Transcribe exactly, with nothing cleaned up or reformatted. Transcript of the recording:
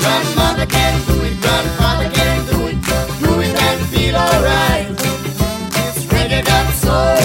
grandmother can do it, grandfather can do it. Do it and feel alright. It's reggae dancehall.